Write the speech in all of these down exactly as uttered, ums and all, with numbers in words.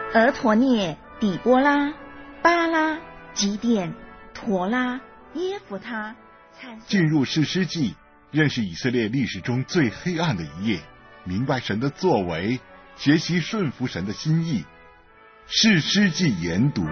俄陀涅、底波拉、巴拉、基甸、陀拉、耶弗他。 进入士师记，认识以色列历史中最黑暗的一页，明白神的作为，学习顺服神的心意。士师记研读。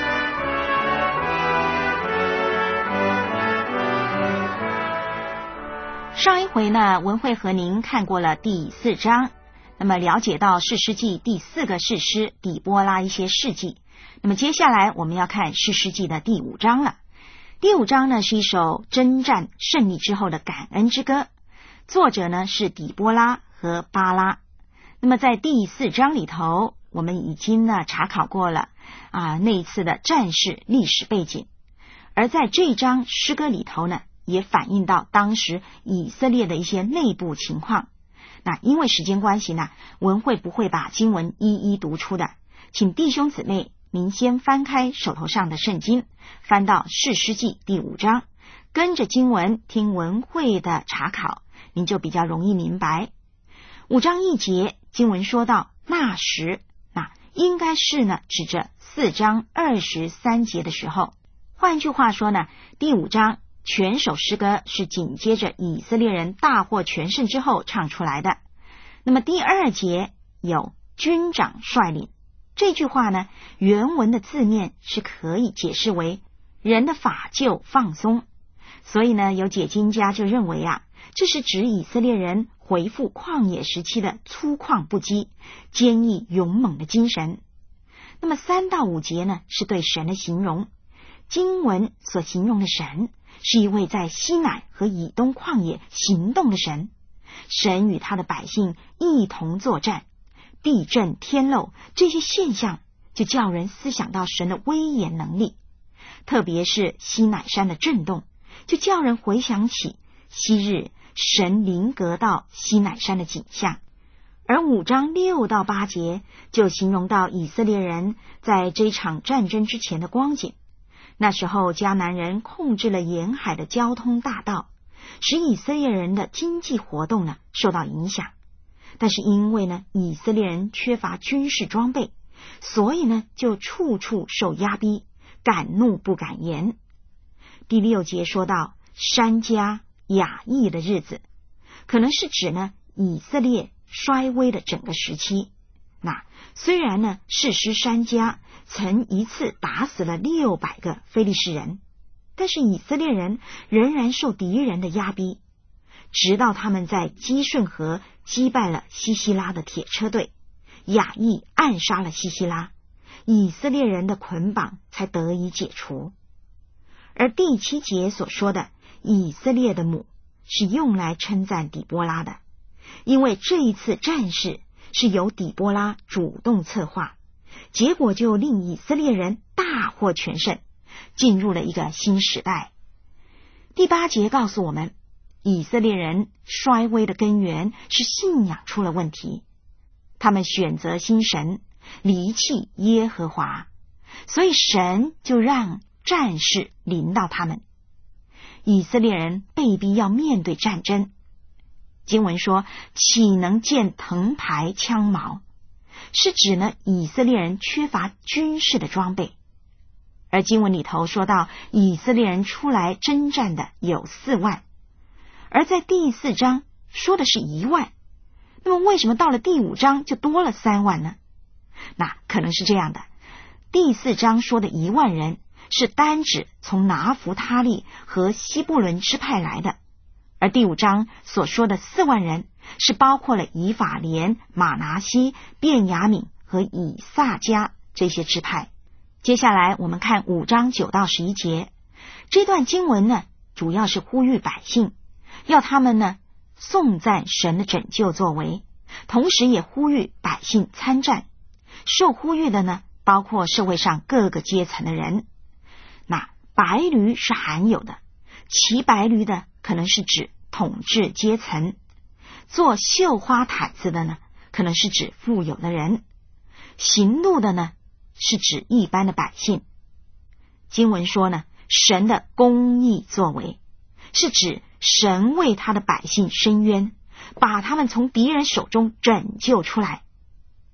上一回呢，文慧和您看过了第四章，那么了解到士师记第四个士师底波拉一些事迹。那么接下来我们要看士师记的第五章了。第五章呢是一首征战胜利之后的感恩之歌，作者呢是底波拉和巴拉。那么在第四章里头，我们已经呢查考过了啊那一次的战事历史背景，而在这一章诗歌里头呢，也反映到当时以色列的一些内部情况。那因为时间关系呢，文慧不会把经文一一读出的，请弟兄姊妹您先翻开手头上的圣经，翻到士师记第五章，跟着经文听文慧的查考，您就比较容易明白。五章一节经文说到那时，那应该是呢指着四章二十三节的时候。换句话说呢，第五章全首诗歌是紧接着以色列人大获全胜之后唱出来的。那么第二节有军长率领，这句话呢，原文的字面是可以解释为人的法厩放松，所以呢，有解经家就认为啊，这是指以色列人回复旷野时期的粗犷不羁、坚毅勇猛的精神。那么三到五节呢，是对神的形容，经文所形容的神是一位在西乃和以东旷野行动的神，神与他的百姓一同作战，地震天漏这些现象就叫人思想到神的威严能力，特别是西乃山的震动，就叫人回想起昔日神临格到西乃山的景象。而五章六到八节就形容到以色列人在这场战争之前的光景。那时候迦南人控制了沿海的交通大道，使以色列人的经济活动呢受到影响。但是因为呢以色列人缺乏军事装备，所以呢就处处受压逼，敢怒不敢言。第六节说到珊迦雅意的日子，可能是指呢以色列衰微的整个时期。那虽然呢士师珊迦曾一次打死了六百个非利士人，但是以色列人仍然受敌人的压逼，直到他们在基顺河击败了西西拉的铁车队，雅意暗杀了西西拉，以色列人的捆绑才得以解除。而第七节所说的以色列的母是用来称赞底波拉的，因为这一次战事是由底波拉主动策划，结果就令以色列人大获全胜，进入了一个新时代。第八节告诉我们，以色列人衰微的根源是信仰出了问题，他们选择新神，离弃耶和华，所以神就让战事临到他们。以色列人被逼要面对战争，经文说岂能见藤牌枪矛，是指呢以色列人缺乏军事的装备。而经文里头说到以色列人出来征战的有四万，而在第四章说的是一万，那么为什么到了第五章就多了三万呢？那可能是这样的，第四章说的一万人是单指从拿弗他利和西布伦支派来的，而第五章所说的四万人是包括了以法莲、马拿西、便雅悯和以萨迦这些支派。接下来我们看五章九到十一节，这段经文呢主要是呼吁百姓，要他们呢颂赞神的拯救作为，同时也呼吁百姓参战。受呼吁的呢包括社会上各个阶层的人。那白驴是罕有的，骑白驴的可能是指统治阶层，做绣花毯子的呢可能是指富有的人，行路的呢是指一般的百姓。经文说呢，神的公义作为是指神为他的百姓伸冤，把他们从敌人手中拯救出来。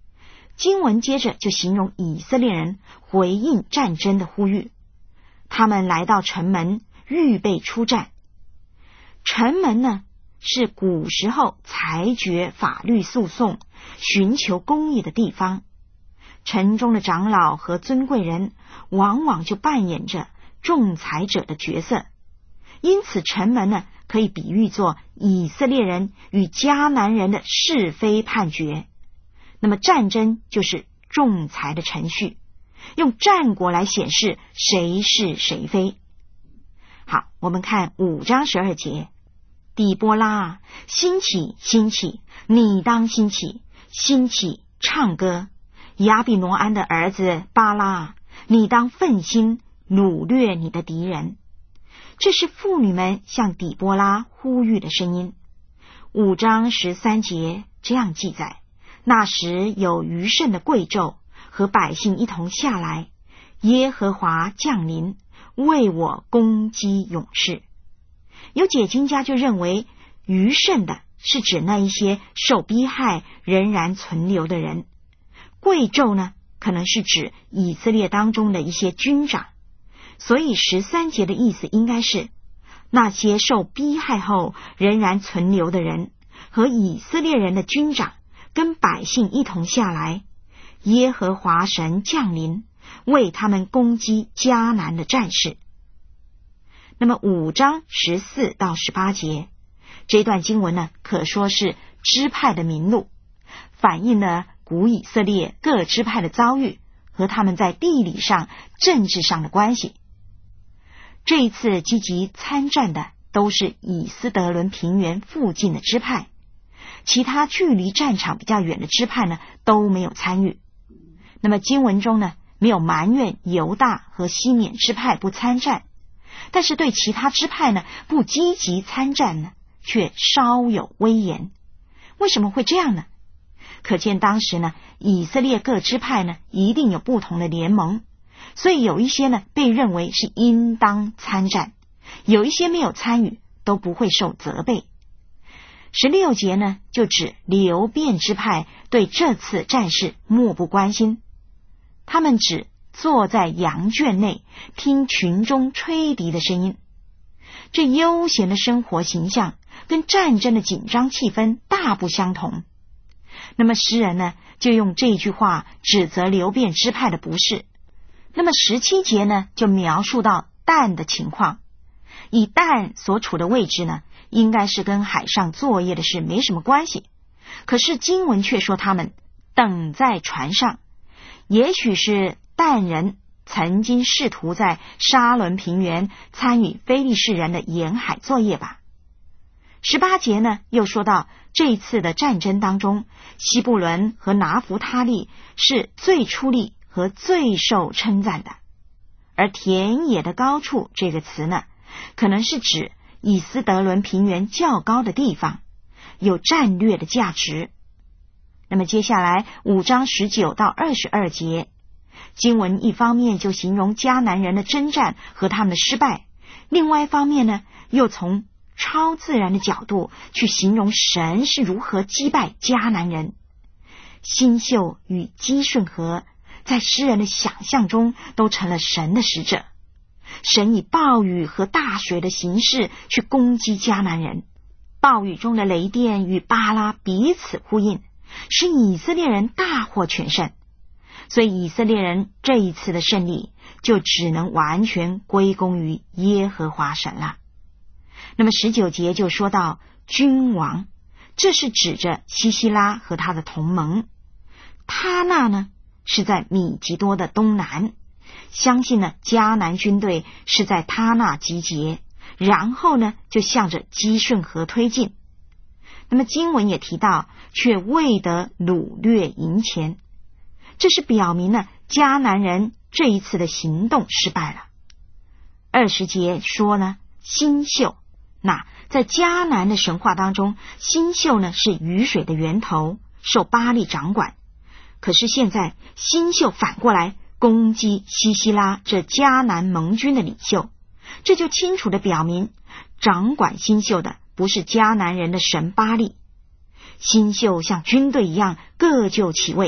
经文接着就形容以色列人回应战争的呼吁，他们来到城门，预备出战。城门呢，是古时候裁决法律诉讼、寻求公义的地方。城中的长老和尊贵人往往就扮演着仲裁者的角色，因此城门呢，可以比喻作以色列人与迦南人的是非判决。那么战争就是仲裁的程序，用战果来显示谁是谁非。好，我们看五章十二节，底波拉，兴起，兴起，你当兴起，兴起，唱歌。亚比挪安的儿子巴拉，你当奋心，掳掠你的敌人。这是妇女们向底波拉呼吁的声音。五章十三节这样记载，那时有余剩的贵胄和百姓一同下来，耶和华降临，为我攻击勇士。有解经家就认为，余剩的是指那一些受逼害仍然存留的人，贵胄呢，可能是指以色列当中的一些军长。所以十三节的意思应该是，那些受逼害后仍然存留的人和以色列人的军长跟百姓一同下来，耶和华神降临，为他们攻击迦南的战士。那么五章十四到十八节这段经文呢，可说是支派的名录，反映了古以色列各支派的遭遇和他们在地理上、政治上的关系。这一次积极参战的都是以斯德伦平原附近的支派，其他距离战场比较远的支派呢都没有参与。那么经文中呢，没有埋怨犹大和西缅支派不参战，但是对其他支派呢不积极参战呢，却稍有微言。为什么会这样呢？可见当时呢，以色列各支派呢一定有不同的联盟，所以有一些呢被认为是应当参战，有一些没有参与，都不会受责备。十六节呢，就指流便支派对这次战事漠不关心，他们只坐在羊圈内听群中吹笛的声音。这悠闲的生活形象跟战争的紧张气氛大不相同。那么诗人呢，就用这句话指责流便支派的不是。那么十七节呢，就描述到但的情况。以但所处的位置呢，应该是跟海上作业的事没什么关系，可是经文却说他们等在船上。也许是但人曾经试图在沙伦平原参与非利士人的沿海作业吧。十八节呢，又说到这一次的战争当中，西布伦和拿弗他利是最出力和最受称赞的。而田野的高处这个词呢，可能是指以斯德伦平原较高的地方，有战略的价值。那么接下来五章十九到二十二节，经文一方面就形容迦南人的征战和他们的失败，另外一方面呢，又从超自然的角度去形容神是如何击败迦南人。新秀与基顺河在诗人的想象中都成了神的使者，神以暴雨和大水的形式去攻击迦南人，暴雨中的雷电与巴拉彼此呼应，使以色列人大获全胜。所以以色列人这一次的胜利就只能完全归功于耶和华神了。那么十九节就说到君王，这是指着西西拉和他的同盟。他那呢是在米吉多的东南，相信呢迦南军队是在他那集结，然后呢就向着基顺河推进。那么经文也提到，却未得掳掠营前，这是表明了迦南人这一次的行动失败了。二十节说呢，新秀，那在迦南的神话当中，新秀呢是雨水的源头，受巴力掌管。可是现在新秀反过来攻击西西拉这迦南盟军的领袖，这就清楚地表明，掌管新秀的不是迦南人的神巴力。新秀像军队一样各就其位，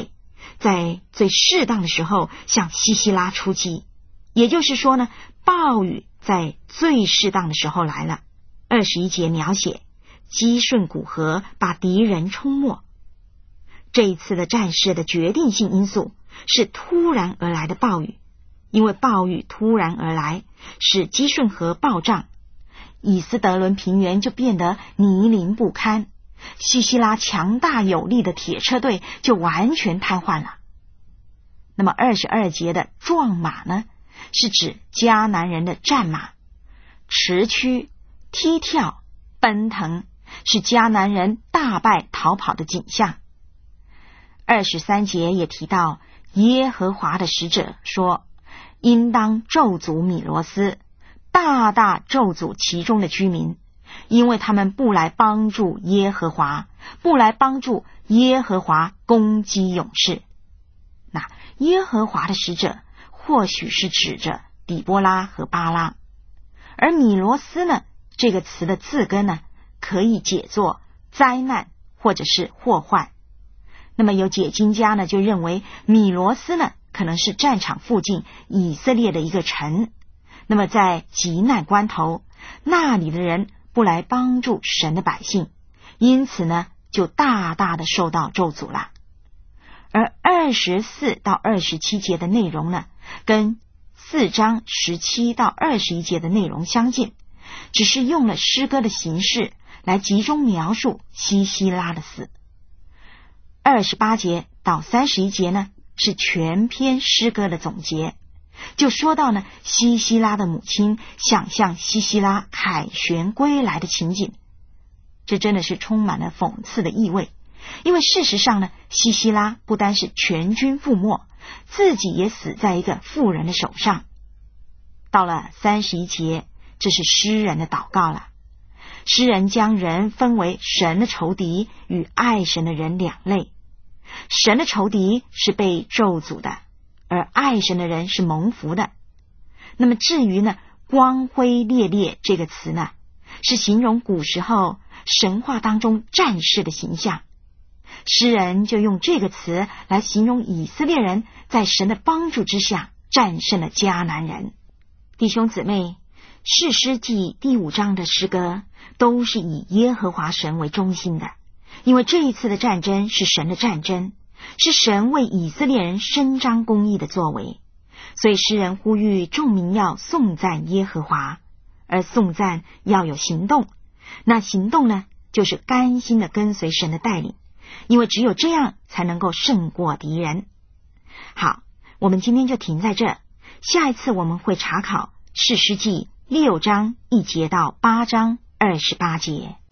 在最适当的时候向西西拉出击，也就是说呢，暴雨在最适当的时候来了。二十一节描写基顺古河把敌人冲没。这一次的战事的决定性因素是突然而来的暴雨，因为暴雨突然而来，使基顺河暴涨，以斯德伦平原就变得泥泞不堪，西西拉强大有力的铁车队就完全瘫痪了。那么二十二节的壮马呢，是指迦南人的战马，驰驱、踢跳、奔腾，是迦南人大败逃跑的景象。二十三节也提到耶和华的使者说，应当咒诅米罗斯，大大咒诅其中的居民，因为他们不来帮助耶和华，不来帮助耶和华攻击勇士。那耶和华的使者或许是指着底波拉和巴拉，而米罗斯呢，这个词的字根呢，可以解作灾难或者是祸患。那么有解经家呢就认为米罗斯呢可能是战场附近以色列的一个城，那么在急难关头，那里的人不来帮助神的百姓，因此呢就大大的受到咒诅了。而二十四到二十七节的内容呢，跟四章十七到二十一节的内容相近，只是用了诗歌的形式来集中描述西西拉的死。二十八节到三十一节呢，是全篇诗歌的总结，就说到呢西西拉的母亲想象西西拉凯旋归来的情景。这真的是充满了讽刺的意味，因为事实上呢，西西拉不单是全军覆没，自己也死在一个妇人的手上。到了三十一节，这是诗人的祷告了。诗人将人分为神的仇敌与爱神的人两类，神的仇敌是被咒诅的，而爱神的人是蒙福的。那么至于呢，光辉烈烈这个词呢，是形容古时候神话当中战士的形象。诗人就用这个词来形容以色列人在神的帮助之下战胜了迦南人。弟兄姊妹，士师记第五章的诗歌都是以耶和华神为中心的，因为这一次的战争是神的战争，是神为以色列人伸张公义的作为，所以诗人呼吁众民要颂赞耶和华，而颂赞要有行动。那行动呢，就是甘心的跟随神的带领，因为只有这样才能够胜过敌人。好，我们今天就停在这，下一次我们会查考士师记六章一节到八章二十八节。